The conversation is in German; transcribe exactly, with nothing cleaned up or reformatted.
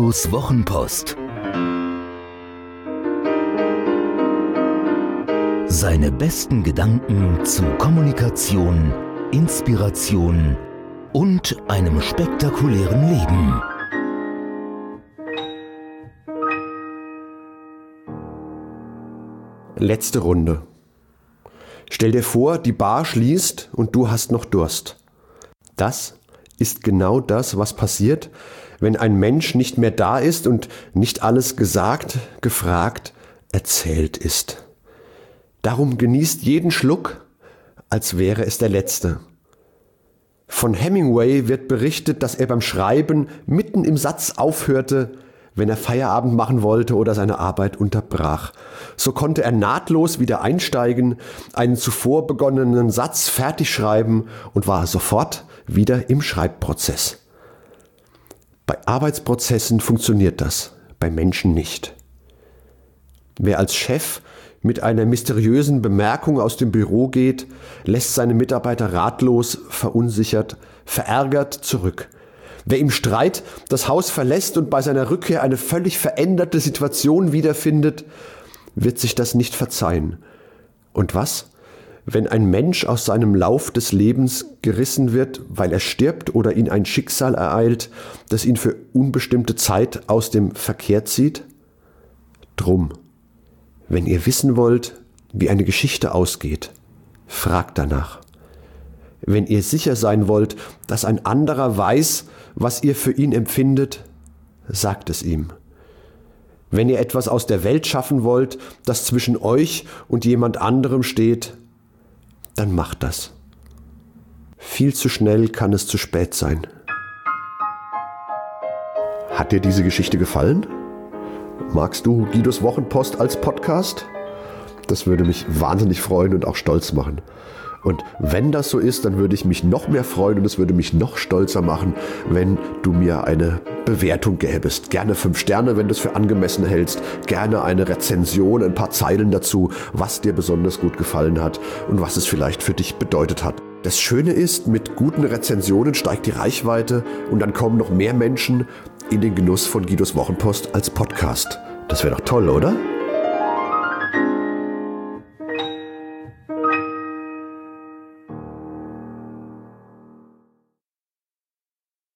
Guidos Wochenpost. Seine besten Gedanken zu Kommunikation, Inspiration und einem spektakulären Leben. Letzte Runde. Stell dir vor, die Bar schließt und du hast noch Durst. Das ist genau das, was passiert, wenn ein Mensch nicht mehr da ist und nicht alles gesagt, gefragt, erzählt ist. Darum genießt jeden Schluck, als wäre es der letzte. Von Hemingway wird berichtet, dass er beim Schreiben mitten im Satz aufhörte, wenn er Feierabend machen wollte oder seine Arbeit unterbrach. So konnte er nahtlos wieder einsteigen, einen zuvor begonnenen Satz fertig schreiben und war sofort wieder im Schreibprozess. Bei Arbeitsprozessen funktioniert das, bei Menschen nicht. Wer als Chef mit einer mysteriösen Bemerkung aus dem Büro geht, lässt seine Mitarbeiter ratlos, verunsichert, verärgert zurück. Wer im Streit das Haus verlässt und bei seiner Rückkehr eine völlig veränderte Situation wiederfindet, wird sich das nicht verzeihen. Und was, wenn ein Mensch aus seinem Lauf des Lebens gerissen wird, weil er stirbt oder ihn ein Schicksal ereilt, das ihn für unbestimmte Zeit aus dem Verkehr zieht? Drum, wenn ihr wissen wollt, wie eine Geschichte ausgeht, fragt danach. Wenn ihr sicher sein wollt, dass ein anderer weiß, was ihr für ihn empfindet, sagt es ihm. Wenn ihr etwas aus der Welt schaffen wollt, das zwischen euch und jemand anderem steht, dann macht das. Viel zu schnell kann es zu spät sein. Hat dir diese Geschichte gefallen? Magst du Guidos Wochenpost als Podcast? Das würde mich wahnsinnig freuen und auch stolz machen. Und wenn das so ist, dann würde ich mich noch mehr freuen und es würde mich noch stolzer machen, wenn du mir eine Bewertung gäbest. Gerne fünf Sterne, wenn du es für angemessen hältst. Gerne eine Rezension, ein paar Zeilen dazu, was dir besonders gut gefallen hat und was es vielleicht für dich bedeutet hat. Das Schöne ist, mit guten Rezensionen steigt die Reichweite und dann kommen noch mehr Menschen in den Genuss von Guidos Wochenpost als Podcast. Das wäre doch toll, oder?